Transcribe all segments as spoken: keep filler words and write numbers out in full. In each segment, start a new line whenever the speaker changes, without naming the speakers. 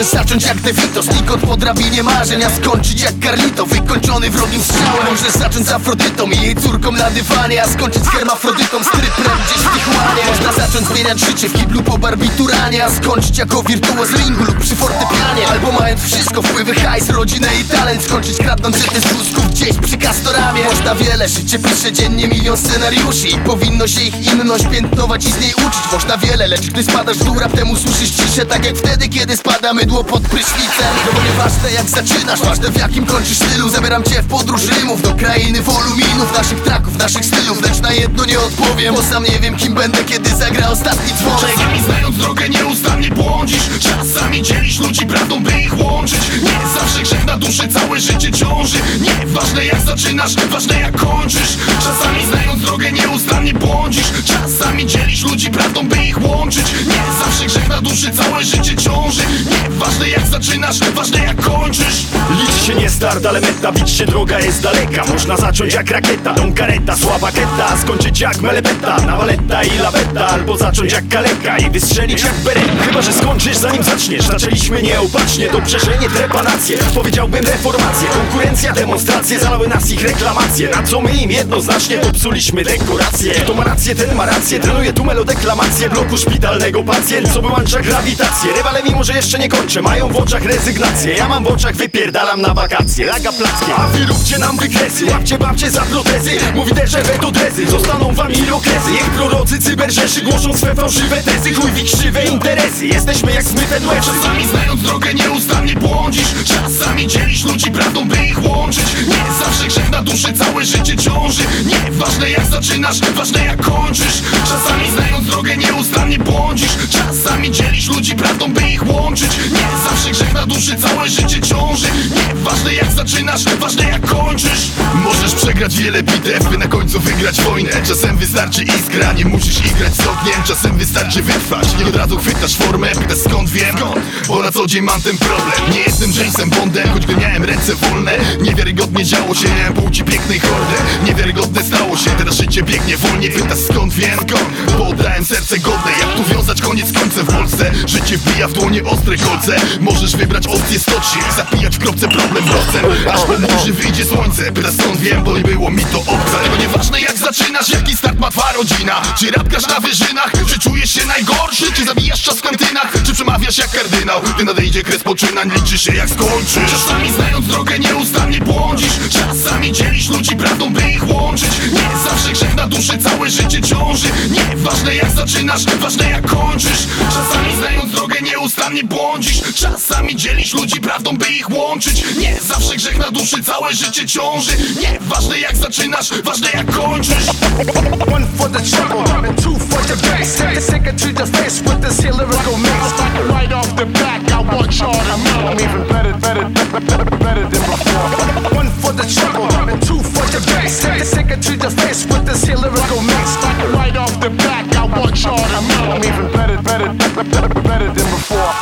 Możesz zacząć jak De Vito, znikąd po drabinie marzeń, a skończyć jak Carlito, wykończony wrogim strzałem. Możesz zacząć z Afrodytą i jej córką na dywanie, a skończyć z hermafrodytą, stryprem gdzieś w Tijuanie. Można zacząć zmieniać życie w kiblu po barbituranie, a skończyć jako wirtuoz ringu lub przy fortepianie. Albo mając wszystko, wpływy, hajs, rodzinę i talent, skończyć kradnąc życie z wózków gdzieś przy Castoramie. Można wiele, życie pisze dziennie milion scenariuszy i powinno się ich inność piętnować i z niej uczyć. Można wiele, lecz gdy spadasz w dół, raptem usłyszysz ciszę, tak jak wtedy, kiedy spada mydło pod prysznicem. No bo nieważne jak zaczynasz, ważne w jakim kończysz stylu. Zabieram cię w podróż rymów do krainy woluminów, naszych traków, naszych stylów, lecz na jedno nie odpowiem, bo sam nie wiem kim będę, kiedy zagra ostatni dzwonek.
Czasami znając drogę nieustannie błądzisz, czasami dzielisz ludzi prawdą, by ich łączyć. Nie zawsze grzech na duszy całe życie ciąży. Nie ważne jak zaczynasz, ważne jak kończysz. Czasami znając drogę nieustannie błądzisz, czasami dzielisz ludzi prawdą, by ich łączyć. Nie zawsze grzech na duszy całe życie ciąży. Nie ważne jak zaczynasz, ważne jak kończysz.
Liczy się nie start, ale meta, bić się droga jest daleka. Można zacząć jak rakieta, Don Careta, słaba ketta, a skończyć jak melepeta, nawaletta i laweta. Albo zacząć jak kaleka i wystrzelić jak beretta. Chyba że skończysz zanim zaczniesz. Zaczęliśmy nieopatrznie, dobrze, że nie trepanacje. Powiedziałbym reformacje, konkurencja, demonstracje, zalały nas ich reklamacje. Na co my im jednoznacznie popsuliśmy dekoracje. Kto ma rację, ten ma rację, trenuje tu melodeklamację bloku szpitalnego pacjent, co wyłącza grawitację. Rywale mimo, że jeszcze nie kończę, mają w oczach rezygnację. Ja mam w oczach, wypierdalam na wakacje. Laga plackie, a wy róbcie nam wykresy. Łapcie babcie za protezy, mówi derze wetodezy. Zostaną wam irokrezy, niech prorocy cyberrzeszy głoszą swe fałszywe tezy. Chuj w ich krzywe interesy, jesteśmy jak Smith and Wesson.
Czasami znając drogę nieustannie błądzisz, czasami dzielisz ludzi prawdą, by ich łączyć. Nie zawsze grzech na duszy całe życie ciąży. Nie ważne jak zaczynasz, ważne jak kończysz. Czasami znając drogę nieustannie błądzisz, czasami dzielisz ludzi prawdą, by ich łączyć. Nie zawsze grzech na duszy całe życie ciąży. Nie ważne jak zaczynasz, ważne jak kończysz. Możesz przegrać wiele bitew, by na końcu wygrać wojnę. Czasem wystarczy iskra, nie musisz igrać z ogniem. Czasem wystarczy wytrwać, nie od razu chwytasz formę. Pytasz skąd wiem, bo na co dzień mam ten problem. Nie jestem Jamesem Bondem, choć gdy miałem ręce wolne. Niewiarygodnie działo się, płci pięknej hordy. Niewiarygodne stało się, teraz życie biegnie wolniej. Pytasz skąd wiem, skąd? Bo oddałem serce godne. Jak tu wiązać koniec końcem w Polsce? Życie wbija w dłonie ostre kolce. Możesz wybrać opcję stoczyć, zapijać w kropce problem procent. Aż po burzy wyjdzie słońce. Pytasz skąd wiem, bo nie było mi to obce. Tego nieważne jak zaczynasz, jaki start ma twa rodzina. Czy rapkasz na wyżynach, czy czujesz się najgorszy? Czy zabijasz czas w kantynach, czy przemawiasz jak kardynał? Gdy nadejdzie kres poczynań, liczy się jak skończysz. Czasami znając drogę nieustannie błądzisz, czasami dzielisz ludzi prawdą, by ich łączyć. Nie zawsze grzech na duszy całe życie ciąży. Nie ważne jak zaczynasz, ważne jak kończysz. Czasami znając drogę nieustannie błądzisz, czasami dzielisz ludzi prawdą, by ich łączyć. Nie zawsze grzech na duszy całe życie ciąży. Nie ważne jak zaczynasz, ważne jak kończysz.
One for the trouble, and two for the bass. Take it to the face with this here lyrical mix. Right off the back, I want y'all to know I'm even better, better, better, better than before. One for the trouble, and two for the bass. Take it to the face with this here lyrical mix. Right off the back, I want y'all to know I'm even better, better, better, better than before.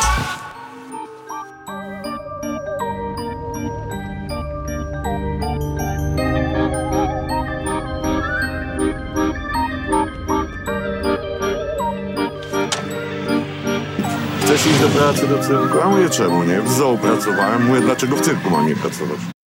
Chcesz iść do pracy do cyrku? A mówię czemu nie? W zoo pracowałem, mówię dlaczego w cyrku mam nie pracować?